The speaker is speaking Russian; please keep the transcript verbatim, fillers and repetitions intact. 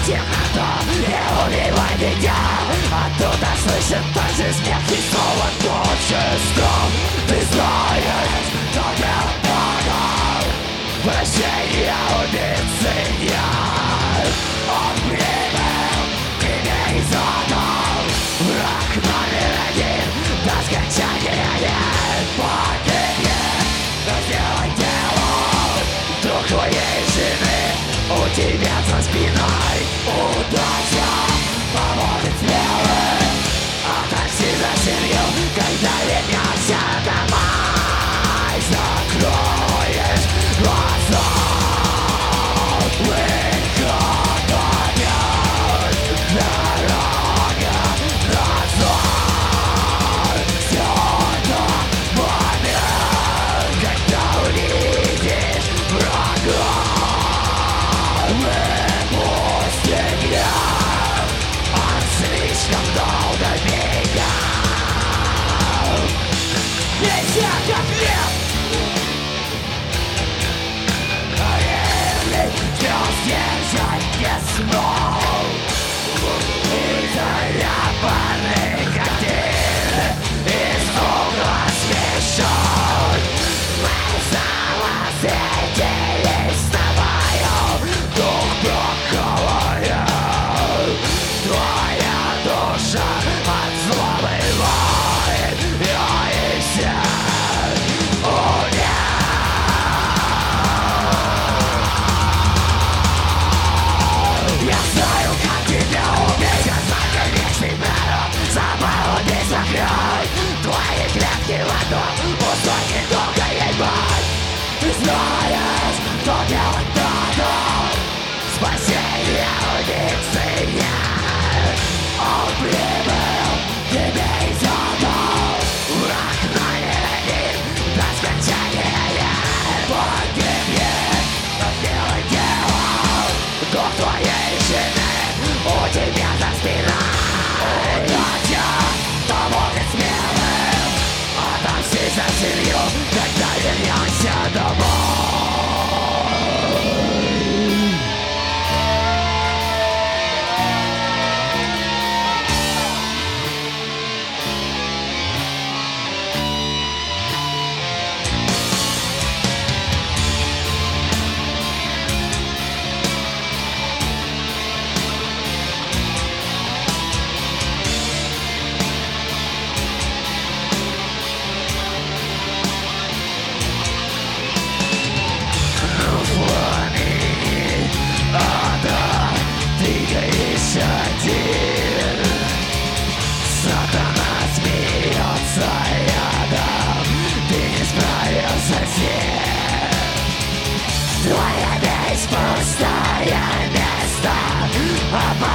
темноту и убивай меня. Оттуда слышен тот же смех и снова тот же стон. Ты знаешь, только потом прощения убийцы нет. Он прибыл тебе из одного. Враг номер один до скончания нет. Погибнет, но сделай дело. Друг твоей жены у тебя за спиной. Удача поможет смелым. Отомсти за семью, когда вернешься домой. Закроешь глаза. Выход опять. Дорога назад. Все тот момент, когда увидишь врага. Выпусти гнев, он слишком долго бегал. Нельзя как лев. Звезд держать не смог. И заляпанный картин из угла смешок. Мы снова встретились с тобою. Дух проколоет. Твоя душа от злобы воет. Я и вся умер. Я знаю, как тебя убить. Я знаю, как вечный народ. Забыл убить закрой. Твои клетки в одном. Пустой недолгой боль. Ты знаешь, что делать надо. Спасение убийцы нет. Он прибыл тебе из одного. Враг номер один до скончания нет. Погибнет, но сделай дело. Дух твоей жены у тебя за спиной. Удача поможет смелым. Отомсти за семью, когда вернешься домой. Один. Сатана смеется рядом. Ты не справился с ним. Твоя месть пустое место.